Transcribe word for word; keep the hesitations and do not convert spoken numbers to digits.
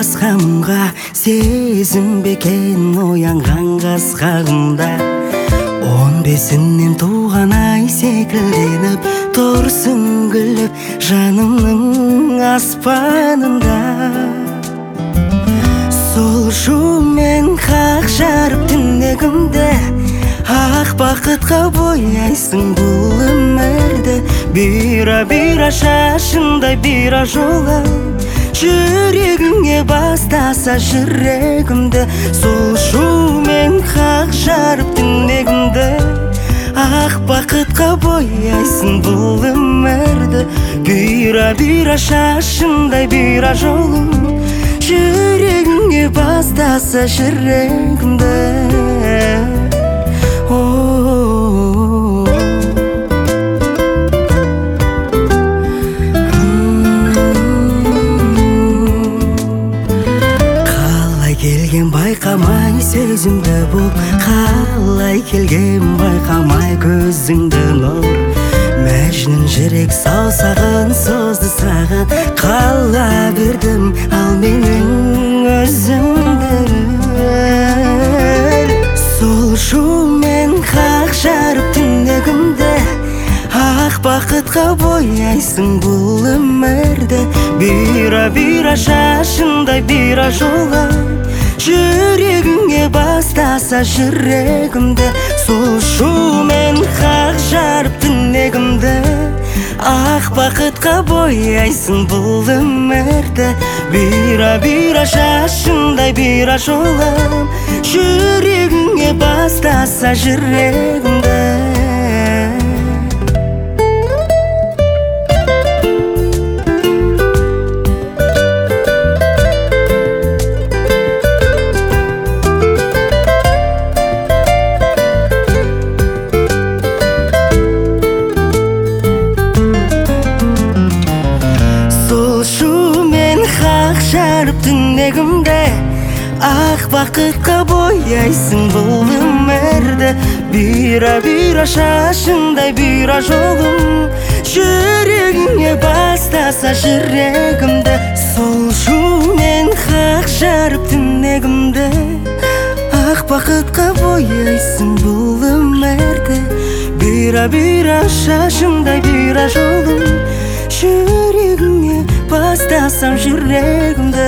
басқамға, сезім бекен оянған қасқағымда. Он бесінен туған ай секілденіп, тұрсың күліп жанымның аспанында. Сол шумен қақ жарып түнегімді, ақ бақытқа бояйсың бұл өмірді. Бира-бира шашындай бира жолы, жүрегіңе бастаса жүрегімді. Сол шумен қақ жарып түнегімді, ақ бақытқа бояйсың бұл өмірді. Бира-бира шашындай бира жолы, жүрегіңе бастаса жүрегімді. Қалай келген байқамай сөзімді бұл, қалай келген байқамай көзіңді нұр. Мәжнүн жүрек саусағын созды саған, қала бердім ал менің өзімді. Сол шумен қақ жарып түнегімді, ақ бақытқа бояйсың бұл өмірді. Бира-бира шашындай бира жолы, жүрегіңе бастаса жүрегімді. Сол шумен қақ жарып түнегімді, ақ бақытқа бояйсың бұл өмірді. Бира-бира шашындай бира жолы, жүрегіңе бастаса жүрегімді. Жарып түнегімді, ақ бақытқа бояйсың бұл өмірді. Бира-бира шашындай бира жолым, жүрегіңе бастаса жүрегімді. Сол шумен қақ жарып түнегімді, ақ бақытқа бояйсың бұл өмірді. Бира-бира шашындай бира жолым, жүрегіңе бастасам жүрегімді.